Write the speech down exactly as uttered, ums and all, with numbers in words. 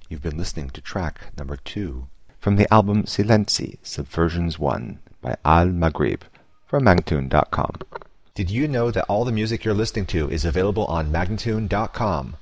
You've been listening to track number two from the album Silenzi, Subversions one by Al Maghrib from Magnatune dot com. Did you know that all the music you're listening to is available on Magnatune dot com?